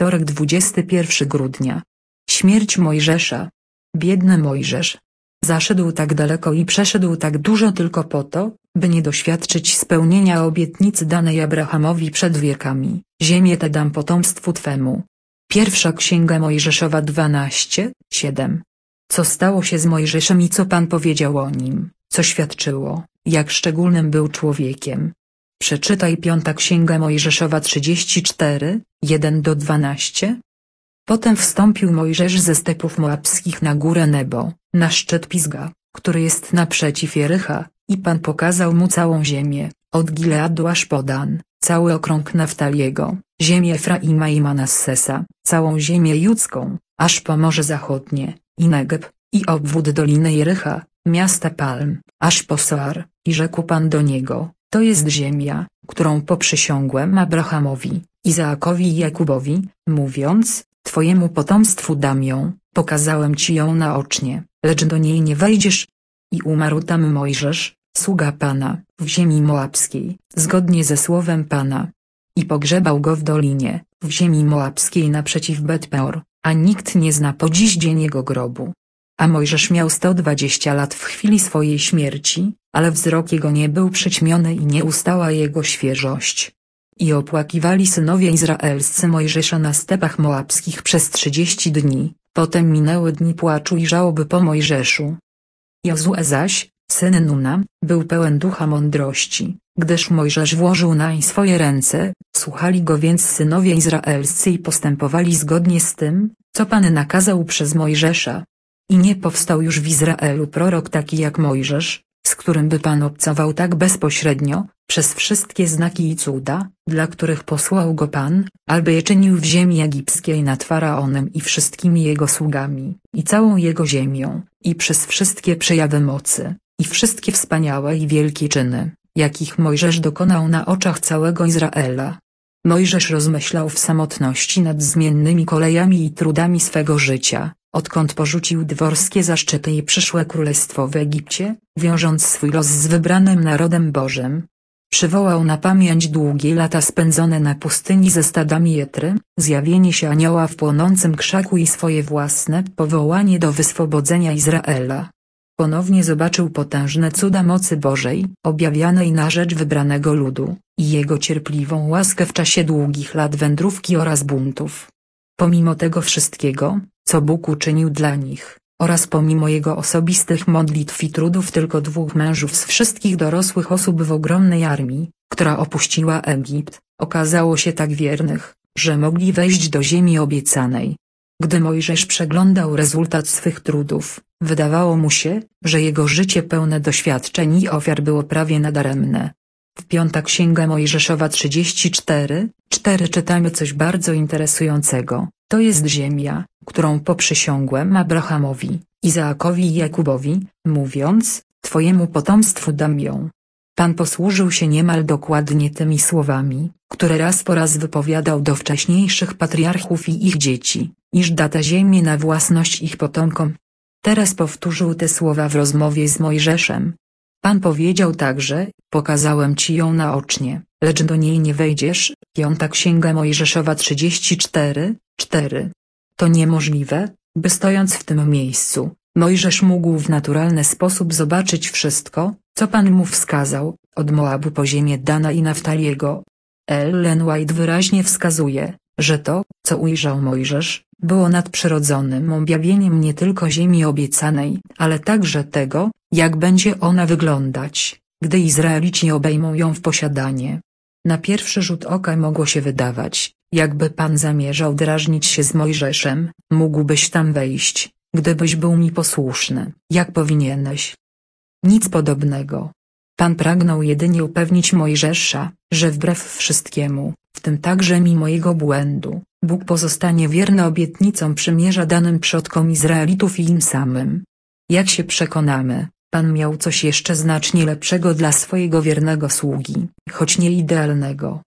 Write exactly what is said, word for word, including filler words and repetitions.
wtorek dwudziestego pierwszego grudnia. Śmierć Mojżesza. Biedny Mojżesz. Zaszedł tak daleko i przeszedł tak dużo tylko po to, by nie doświadczyć spełnienia obietnicy danej Abrahamowi przed wiekami. Ziemię tę dam potomstwu Twemu. Pierwsza Księga Mojżeszowa dwanaście, siedem. Co stało się z Mojżeszem i co Pan powiedział o nim, co świadczyło, jak szczególnym był człowiekiem. Przeczytaj Piąta Księga Mojżeszowa trzydzieści cztery, jeden do dwunastu. Potem wstąpił Mojżesz ze stepów moabskich na górę Nebo, na szczyt Pisga, który jest naprzeciw Jericha, i Pan pokazał mu całą ziemię, od Gileadu aż po Dan, cały okrąg Naftaliego, ziemię Efraima i Manassesa, całą ziemię judzką, aż po Morze Zachodnie, i Negeb, i obwód Doliny Jericha, miasta Palm, aż po Soar, i rzekł Pan do niego: to jest ziemia, którą poprzysiągłem Abrahamowi, Izaakowi i Jakubowi, mówiąc: Twojemu potomstwu dam ją, pokazałem ci ją naocznie, lecz do niej nie wejdziesz. I umarł tam Mojżesz, sługa Pana, w ziemi moabskiej, zgodnie ze słowem Pana. I pogrzebał go w dolinie, w ziemi moabskiej naprzeciw Bet-peor, a nikt nie zna po dziś dzień jego grobu. A Mojżesz miał sto dwadzieścia lat w chwili swojej śmierci, ale wzrok jego nie był przyćmiony i nie ustała jego świeżość. I opłakiwali synowie izraelscy Mojżesza na stepach moabskich przez trzydzieści dni, potem minęły dni płaczu i żałoby po Mojżeszu. Jozue zaś, syn Nuna, był pełen ducha mądrości, gdyż Mojżesz włożył nań swoje ręce, słuchali go więc synowie izraelscy i postępowali zgodnie z tym, co Pan nakazał przez Mojżesza. I nie powstał już w Izraelu prorok taki jak Mojżesz, z którym by Pan obcował tak bezpośrednio, przez wszystkie znaki i cuda, dla których posłał go Pan, alby je czynił w ziemi egipskiej nad Faraonem i wszystkimi jego sługami, i całą jego ziemią, i przez wszystkie przejawy mocy, i wszystkie wspaniałe i wielkie czyny, jakich Mojżesz dokonał na oczach całego Izraela. Mojżesz rozmyślał w samotności nad zmiennymi kolejami i trudami swego życia, odkąd porzucił dworskie zaszczyty i przyszłe królestwo w Egipcie, wiążąc swój los z wybranym narodem Bożym. Przywołał na pamięć długie lata spędzone na pustyni ze stadami Jetry, zjawienie się anioła w płonącym krzaku i swoje własne powołanie do wyswobodzenia Izraela. Ponownie zobaczył potężne cuda mocy Bożej, objawianej na rzecz wybranego ludu, i jego cierpliwą łaskę w czasie długich lat wędrówki oraz buntów. Pomimo tego wszystkiego, co Bóg uczynił dla nich, oraz pomimo jego osobistych modlitw i trudów tylko dwóch mężów z wszystkich dorosłych osób w ogromnej armii, która opuściła Egipt, okazało się tak wiernych, że mogli wejść do ziemi obiecanej. Gdy Mojżesz przeglądał rezultat swych trudów, wydawało mu się, że jego życie pełne doświadczeń i ofiar było prawie nadaremne. W Piąta Księga Mojżeszowa trzydzieści cztery, cztery czytamy coś bardzo interesującego: to jest ziemia, którą poprzysiągłem Abrahamowi, Izaakowi i Jakubowi, mówiąc: Twojemu potomstwu dam ją. Pan posłużył się niemal dokładnie tymi słowami, które raz po raz wypowiadał do wcześniejszych patriarchów i ich dzieci, iż da tę ziemię na własność ich potomkom. Teraz powtórzył te słowa w rozmowie z Mojżeszem. Pan powiedział także: pokazałem ci ją naocznie, lecz do niej nie wejdziesz. Piąta Księga Mojżeszowa trzydzieści cztery, cztery. To niemożliwe, by stojąc w tym miejscu, Mojżesz mógł w naturalny sposób zobaczyć wszystko, co Pan mu wskazał, od Moabu po ziemię Dana i Naftaliego. Ellen White wyraźnie wskazuje, że to, co ujrzał Mojżesz, było nadprzyrodzonym objawieniem nie tylko ziemi obiecanej, ale także tego, jak będzie ona wyglądać, gdy Izraelici obejmą ją w posiadanie. Na pierwszy rzut oka mogło się wydawać, jakby Pan zamierzał drażnić się z Mojżeszem: mógłbyś tam wejść, gdybyś był mi posłuszny, jak powinieneś. Nic podobnego. Pan pragnął jedynie upewnić Mojżesza, że wbrew wszystkiemu, w tym także mimo jego błędu, Bóg pozostanie wierny obietnicom przymierza danym przodkom Izraelitów i im samym. Jak się przekonamy, Pan miał coś jeszcze znacznie lepszego dla swojego wiernego sługi, choć nie idealnego.